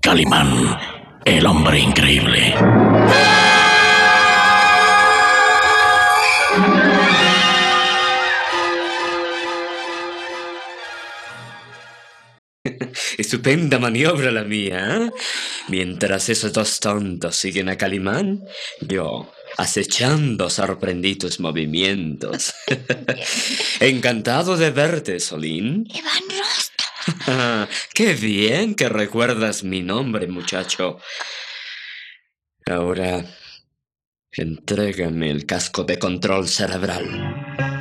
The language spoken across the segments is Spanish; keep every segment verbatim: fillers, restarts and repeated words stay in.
Calimán, el hombre increíble. Estupenda maniobra la mía, ¿eh? Mientras esos dos tontos siguen a Calimán, yo, acechando, sorprendí tus movimientos. Encantado de verte, Solín. Iván Rostov. ¡Qué bien que recuerdas mi nombre, muchacho! Ahora, entrégame el casco de control cerebral.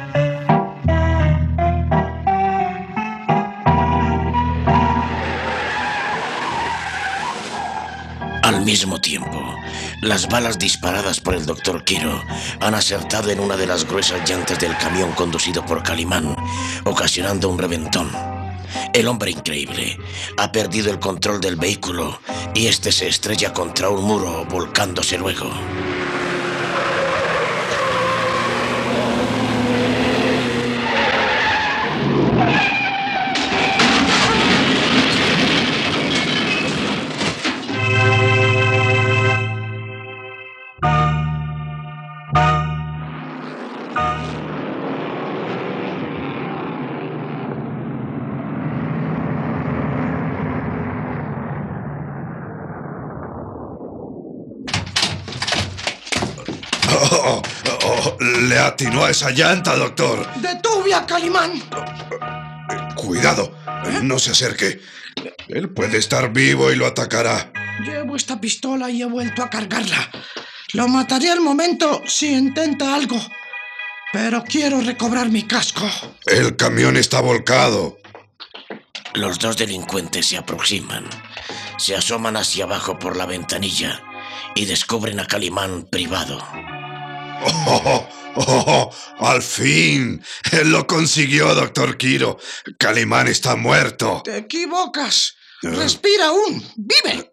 Al mismo tiempo, las balas disparadas por el doctor Quiro han acertado en una de las gruesas llantas del camión conducido por Calimán, ocasionando un reventón. El hombre increíble ha perdido el control del vehículo y este se estrella contra un muro, volcándose luego. Oh, oh, oh, le atinó a esa llanta, doctor. ¡Detuve a Calimán! Cuidado, no se acerque. Él puede estar vivo y lo atacará. Llevo esta pistola y he vuelto a cargarla. Lo mataré al momento si intenta algo. Pero quiero recobrar mi casco. El camión está volcado. Los dos delincuentes se aproximan. Se asoman hacia abajo por la ventanilla y descubren a Calimán privado. Oh, oh, oh, ¡al fin! Lo consiguió, doctor Quiro. Calimán está muerto. Te equivocas. Respira aún. ¡Vive!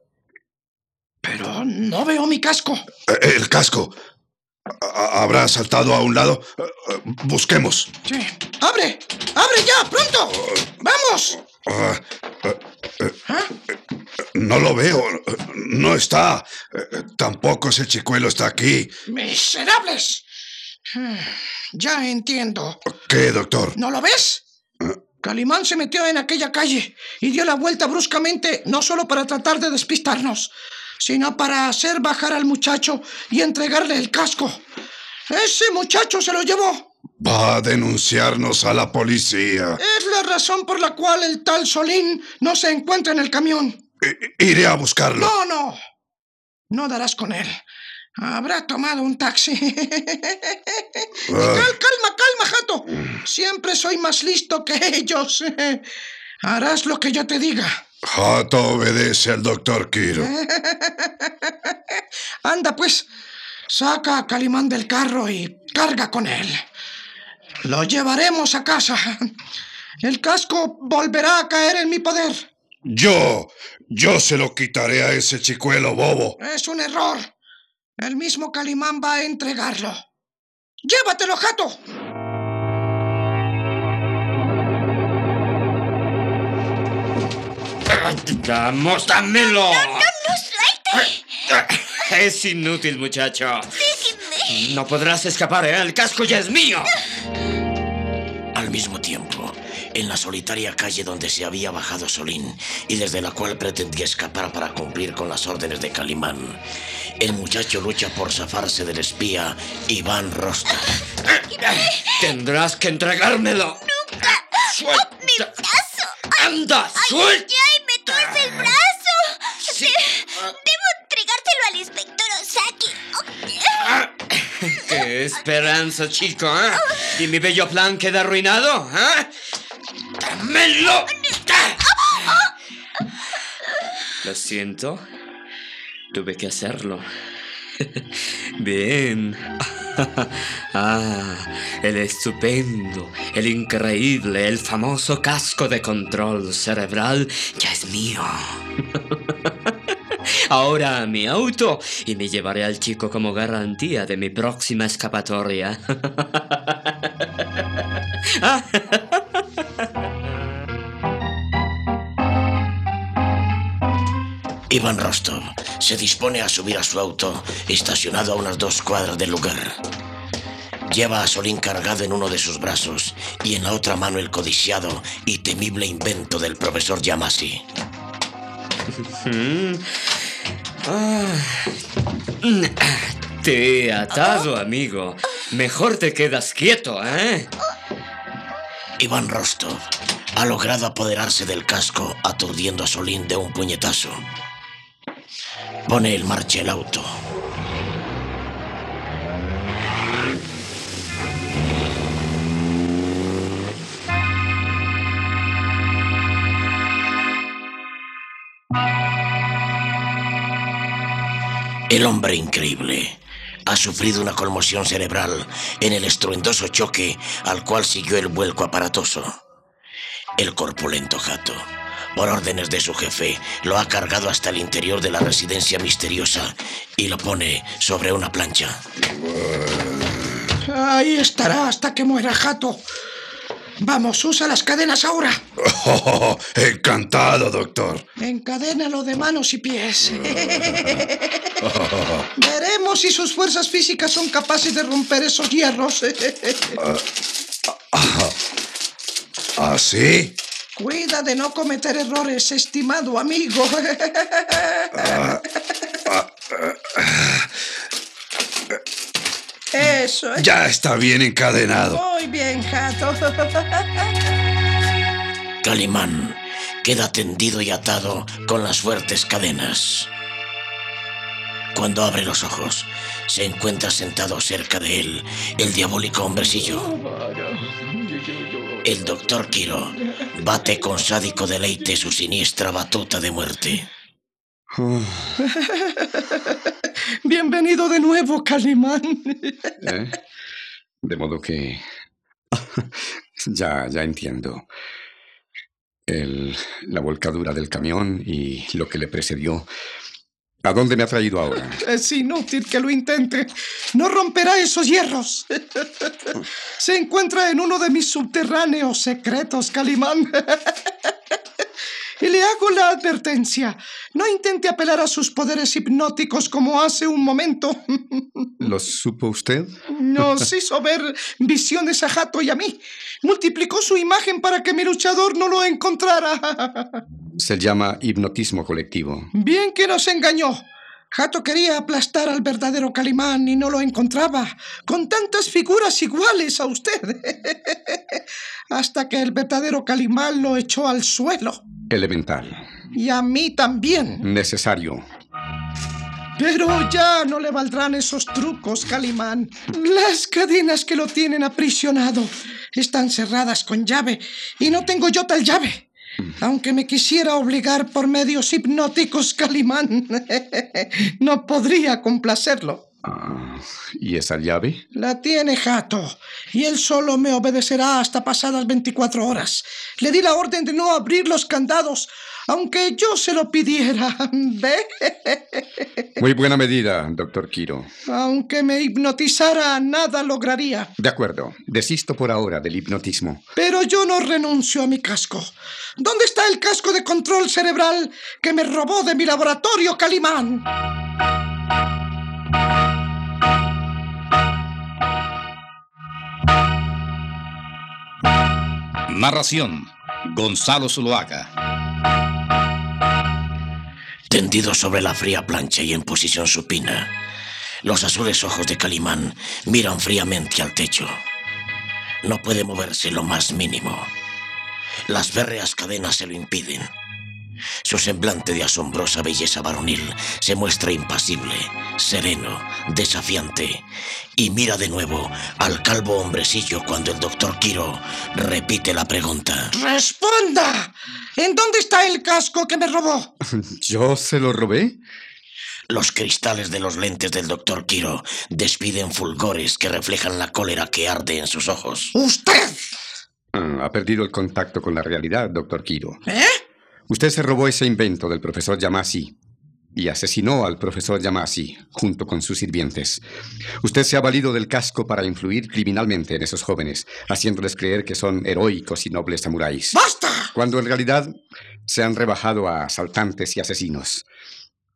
Pero no veo mi casco. El casco. ¿Habrá saltado a un lado? Busquemos. Sí. ¡Abre! ¡Abre ya! ¡Pronto! ¡Vamos! Uh, uh, uh, ¿Eh? No lo veo. No está. Tampoco ese chicuelo está aquí. ¡Miserables! Ya entiendo. ¿Qué, doctor? ¿No lo ves? ¿Eh? Calimán se metió en aquella calle y dio la vuelta bruscamente, no solo para tratar de despistarnos, sino para hacer bajar al muchacho y entregarle el casco. ¡Ese muchacho se lo llevó! Va a denunciarnos a la policía. Es la razón por la cual el tal Solín no se encuentra en el camión. I- iré a buscarlo. No, no. No darás con él. Habrá tomado un taxi. Uh. Cal- calma, calma, Jato. Siempre soy más listo que ellos. Harás lo que yo te diga. Jato obedece al doctor Quiro. Anda, pues. Saca a Calimán del carro y carga con él. Lo llevaremos a casa. El casco volverá a caer en mi poder. Yo, yo se lo quitaré a ese chicuelo bobo. Es un error. El mismo Calimán va a entregarlo. ¡Llévatelo, Jato! ¡Vamos, dámelo! ¡No, no, no, suelte! Es inútil, muchacho. Déjenme. No podrás escapar, ¿eh? El casco ya es mío. Al mismo tiempo, en la solitaria calle donde se había bajado Solín y desde la cual pretendía escapar para cumplir con las órdenes de Calimán, el muchacho lucha por zafarse del espía Iván Rostov. Tendrás que entregármelo. ¡Nunca! ¡Suelta! ¡Oh, mi brazo! ¡Anda, suelta! ¡Ay, ay, me tuerce el brazo! Sí. De- debo entregárselo al inspector Osaki. Oh. ¡Qué esperanza, chico! ¿Eh? ¿Y mi bello plan queda arruinado? ¿Eh? ¡Dámelo! Lo siento. Tuve que hacerlo. Bien. Ah, el estupendo, el increíble, el famoso casco de control cerebral ya es mío. Ahora a mi auto y me llevaré al chico como garantía de mi próxima escapatoria. Iván Rostov se dispone a subir a su auto, estacionado a unas dos cuadras del lugar. Lleva a Solín cargado en uno de sus brazos y en la otra mano el codiciado y temible invento del profesor Yamasi. Ah, te he atado, amigo. Mejor te quedas quieto, ¿eh? Iván Rostov ha logrado apoderarse del casco, aturdiendo a Solín de un puñetazo. Pone en marcha el auto. El hombre increíble ha sufrido una conmoción cerebral en el estruendoso choque al cual siguió el vuelco aparatoso. El corpulento Jato, por órdenes de su jefe, lo ha cargado hasta el interior de la residencia misteriosa y lo pone sobre una plancha. Ahí estará hasta que muera Jato. Vamos, usa las cadenas ahora. Oh, encantado, doctor. Encadénalo de manos y pies. Veremos si sus fuerzas físicas son capaces de romper esos hierros. ¿Ah, sí? Cuida de no cometer errores, estimado amigo. Ah, ah, ah, Eso es. ya está bien encadenado. Muy bien, Jato. Calimán queda tendido y atado con las fuertes cadenas. Cuando abre los ojos, se encuentra sentado cerca de él el diabólico hombrecillo. El doctor Quiro bate con sádico deleite su siniestra batuta de muerte. Bienvenido de nuevo, Calimán. ¿Eh? De modo que... ya, ya entiendo. El, la volcadura del camión y lo que le precedió. ¿A dónde me ha traído ahora? Es inútil que lo intente. No romperá esos hierros. Se encuentra en uno de mis subterráneos secretos, Calimán. Y le hago la advertencia. No intente apelar a sus poderes hipnóticos como hace un momento. ¿Lo supo usted? Nos hizo ver visiones a Jato y a mí. Multiplicó su imagen para que mi luchador no lo encontrara. Se llama hipnotismo colectivo. Bien que nos engañó. Jato quería aplastar al verdadero Calimán y no lo encontraba, con tantas figuras iguales a usted. Hasta que el verdadero Calimán lo echó al suelo. Elemental. Y a mí también. Necesario. Pero ya no le valdrán esos trucos, Calimán. Las cadenas que lo tienen aprisionado están cerradas con llave y no tengo yo tal llave. Aunque me quisiera obligar por medios hipnóticos, Calimán, no podría complacerlo. Ah, ¿y esa llave? La tiene Jato, y él solo me obedecerá hasta pasadas veinticuatro horas. Le di la orden de no abrir los candados, aunque yo se lo pidiera. ¿Ve? Muy buena medida, doctor Quiro. Aunque me hipnotizara, nada lograría. De acuerdo, desisto por ahora del hipnotismo. Pero yo no renuncio a mi casco. ¿Dónde está el casco de control cerebral que me robó de mi laboratorio, Calimán? Narración: Gonzalo Zuloaga. Tendido sobre la fría plancha y en posición supina, los azules ojos de Calimán miran fríamente al techo. No puede moverse lo más mínimo. Las férreas cadenas se lo impiden. Su semblante de asombrosa belleza varonil se muestra impasible, sereno, desafiante, y mira de nuevo al calvo hombrecillo cuando el doctor Quiro repite la pregunta. ¡Responda! ¿En dónde está el casco que me robó? ¿Yo se lo robé? Los cristales de los lentes del doctor Quiro despiden fulgores que reflejan la cólera que arde en sus ojos. ¡Usted! Ah, ha perdido el contacto con la realidad, doctor Quiro. ¿Eh? Usted se robó ese invento del profesor Yamasi y asesinó al profesor Yamasi junto con sus sirvientes. Usted se ha valido del casco para influir criminalmente en esos jóvenes, haciéndoles creer que son heroicos y nobles samuráis. ¡Basta! Cuando en realidad se han rebajado a asaltantes y asesinos.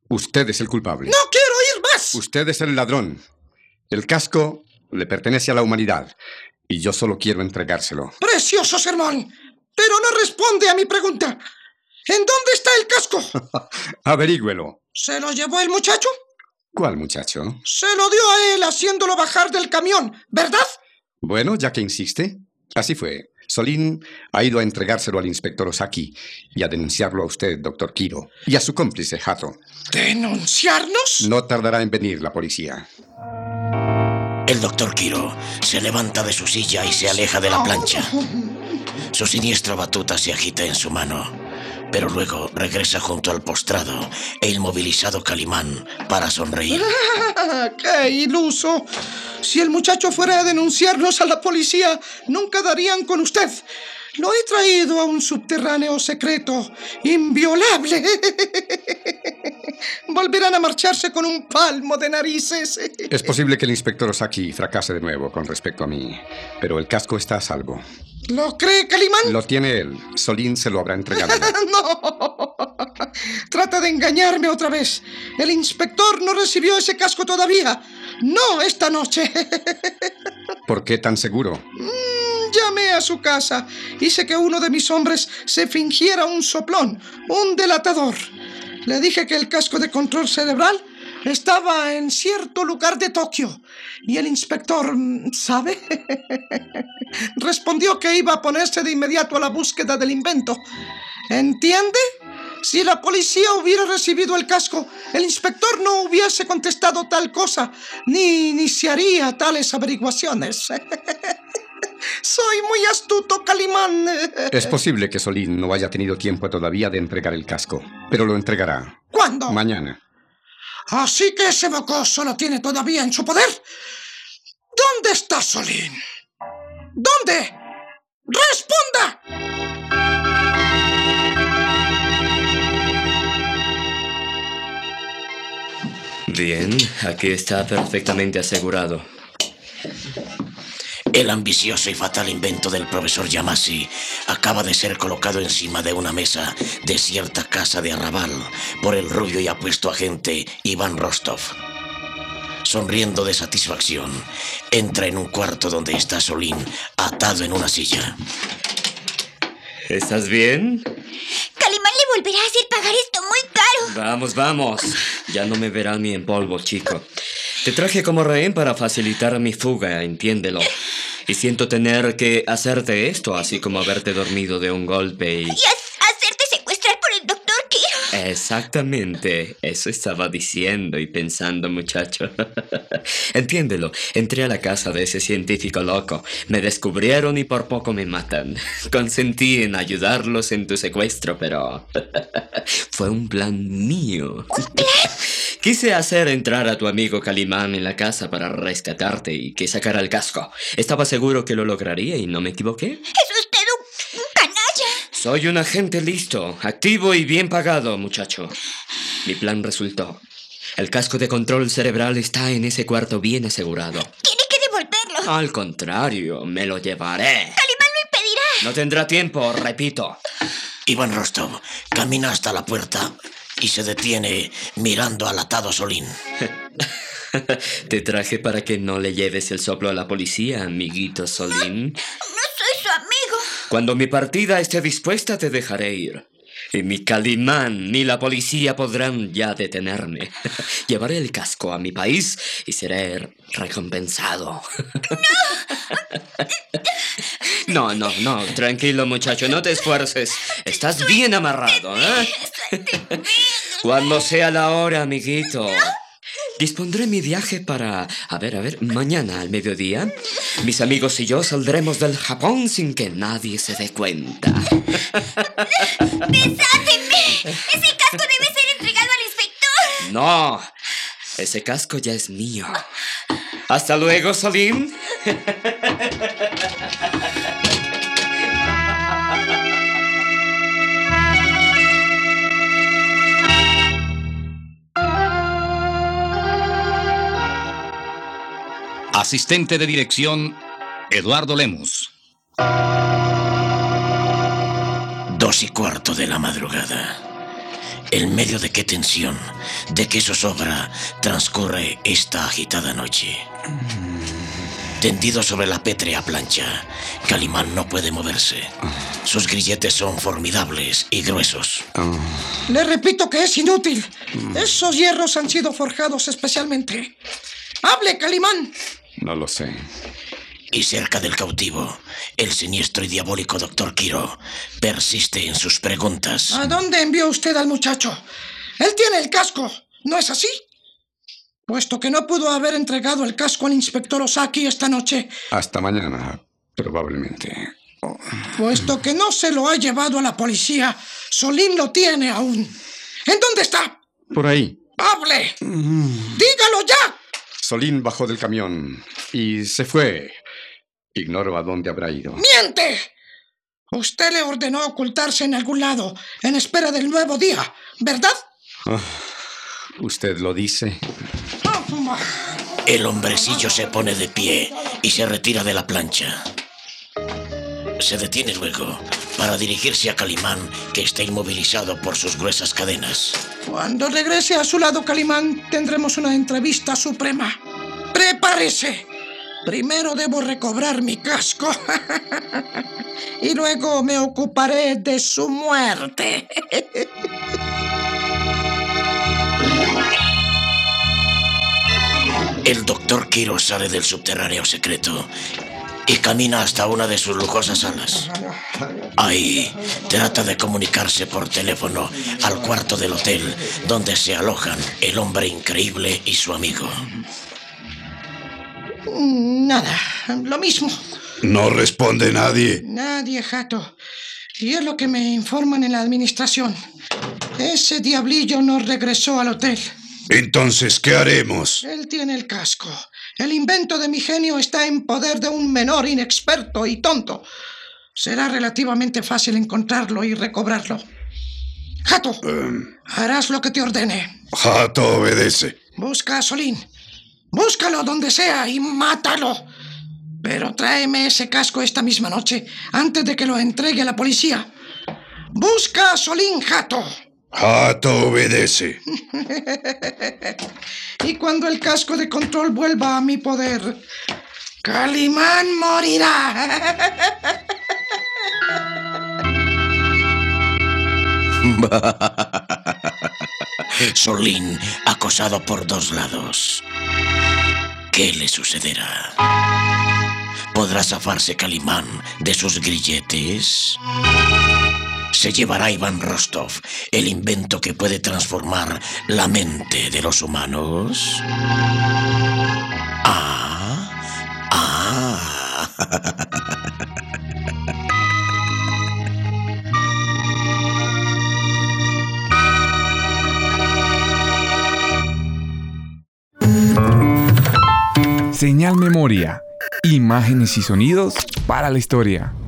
Usted es el culpable. ¡No quiero oír más! Usted es el ladrón. El casco le pertenece a la humanidad y yo solo quiero entregárselo. Precioso sermón, pero no responde a mi pregunta. ¿En dónde está el casco? Averígüelo. ¿Se lo llevó el muchacho? ¿Cuál muchacho? Se lo dio a él haciéndolo bajar del camión, ¿verdad? Bueno, ya que insiste, así fue. Solín ha ido a entregárselo al inspector Ozaki y a denunciarlo a usted, doctor Kiro, y a su cómplice, Hato. ¿Denunciarnos? No tardará en venir la policía. El doctor Kiro se levanta de su silla y se aleja de la plancha. Su siniestra batuta se agita en su mano, pero luego regresa junto al postrado e inmovilizado Calimán para sonreír. ¡Qué iluso! Si el muchacho fuera a denunciarnos a la policía, nunca darían con usted. Lo he traído a un subterráneo secreto, inviolable. Volverán a marcharse con un palmo de narices. Es posible que el inspector Ozaki fracase de nuevo con respecto a mí, pero el casco está a salvo. ¿Lo cree, Calimán? Lo tiene él. Solín se lo habrá entregado. ¡No! Trata de engañarme otra vez. El inspector no recibió ese casco todavía. No esta noche. ¿Por qué tan seguro? Mm, llamé a su casa. Hice que uno de mis hombres se fingiera un soplón, un delatador. Le dije que el casco de control cerebral estaba en cierto lugar de Tokio. Y el inspector, ¿sabe? Respondió que iba a ponerse de inmediato a la búsqueda del invento. ¿Entiende? Si la policía hubiera recibido el casco, el inspector no hubiese contestado tal cosa, ni iniciaría tales averiguaciones. Soy muy astuto, Calimán. Es posible que Solín no haya tenido tiempo todavía de entregar el casco, pero lo entregará. ¿Cuándo? Mañana. Así que ese mocoso lo tiene todavía en su poder. ¿Dónde está Solín? ¿Dónde? ¡Responda! Bien, aquí está perfectamente asegurado. El ambicioso y fatal invento del profesor Yamasi acaba de ser colocado encima de una mesa de cierta casa de arrabal por el rubio y apuesto agente Iván Rostov. Sonriendo de satisfacción, entra en un cuarto donde está Solín atado en una silla. ¿Estás bien? Calimán le volverá a hacer pagar esto muy caro. Vamos, vamos. Ya no me verán ni en polvo, chico. Te traje como rehén para facilitar mi fuga, entiéndelo. Y siento tener que hacerte esto, así como haberte dormido de un golpe y... Y ha- hacerte secuestrar por el doctor Kiro. Exactamente, eso estaba diciendo y pensando, muchacho. Entiéndelo, entré a la casa de ese científico loco, me descubrieron y por poco me matan. Consentí en ayudarlos en tu secuestro, pero... fue un plan mío. ¿Un plan? Quise hacer entrar a tu amigo Calimán en la casa para rescatarte y que sacara el casco. Estaba seguro que lo lograría y no me equivoqué. Es usted un, un canalla. Soy un agente listo, activo y bien pagado, muchacho. Mi plan resultó. El casco de control cerebral está en ese cuarto bien asegurado. Tiene que devolverlo. Al contrario, me lo llevaré. Calimán lo impedirá. No tendrá tiempo, repito. Iván Rostov camina hasta la puerta y se detiene mirando al atado Solín. Te traje para que no le lleves el soplo a la policía, amiguito Solín. No soy su amigo. Cuando mi partida esté dispuesta, te dejaré ir. Y mi Calimán ni la policía podrán ya detenerme. Llevaré el casco a mi país y seré recompensado. No, no, no, tranquilo, muchacho, no te esfuerces. Estás bien amarrado, ¿eh? Cuando sea la hora, amiguito. Dispondré mi viaje para... A ver, a ver, mañana al mediodía. Mis amigos y yo saldremos del Japón sin que nadie se dé cuenta. ¡Desáteme! Ese casco debe ser entregado al inspector. No, ese casco ya es mío. Hasta luego, Solín. Asistente de dirección, Eduardo Lemus. Dos y cuarto de la madrugada. ¿En medio de qué tensión, de qué zozobra transcurre esta agitada noche? Tendido sobre la pétrea plancha, Calimán no puede moverse. Sus grilletes son formidables y gruesos. Le repito que es inútil. Esos hierros han sido forjados especialmente. ¡Hable, Calimán! No lo sé. Y cerca del cautivo, el siniestro y diabólico doctor Quiro persiste en sus preguntas. ¿A dónde envió usted al muchacho? Él tiene el casco, ¿no es así? Puesto que no pudo haber entregado el casco al inspector Ozaki esta noche. Hasta mañana, probablemente. Oh. Puesto que no se lo ha llevado a la policía, Solín lo tiene aún. ¿En dónde está? Por ahí. ¡Hable! Mm. ¡Dígalo ya! Solín bajó del camión y se fue. Ignoro a dónde habrá ido. ¡Miente! Usted le ordenó ocultarse en algún lado, en espera del nuevo día, ¿verdad? Oh, ¿usted lo dice? El hombrecillo se pone de pie y se retira de la plancha. Se detiene luego para dirigirse a Calimán, que está inmovilizado por sus gruesas cadenas. Cuando regrese a su lado, Calimán, tendremos una entrevista suprema. ¡Prepárese! Primero debo recobrar mi casco y luego me ocuparé de su muerte. El doctor Quiro sale del subterráneo secreto y camina hasta una de sus lujosas salas. Ahí trata de comunicarse por teléfono al cuarto del hotel donde se alojan el hombre increíble y su amigo. Nada, lo mismo. No responde nadie. Nadie, Hato. Y es lo que me informan en la administración. Ese diablillo no regresó al hotel. Entonces, ¿qué haremos? Él tiene el casco. El invento de mi genio está en poder de un menor inexperto y tonto. Será relativamente fácil encontrarlo y recobrarlo. Hato, um, harás lo que te ordene. Hato obedece. Busca a Solín. Búscalo donde sea y mátalo. Pero tráeme ese casco esta misma noche, antes de que lo entregue a la policía. Busca a Solín, Hato. Hato obedece. Y cuando el casco de control vuelva a mi poder, Calimán morirá. Solín, acosado por dos lados. ¿Qué le sucederá? ¿Podrá zafarse Calimán de sus grilletes? ¿Se llevará Iván Rostov el invento que puede transformar la mente de los humanos? Ah, ah. Señal Memoria. Imágenes y sonidos para la historia.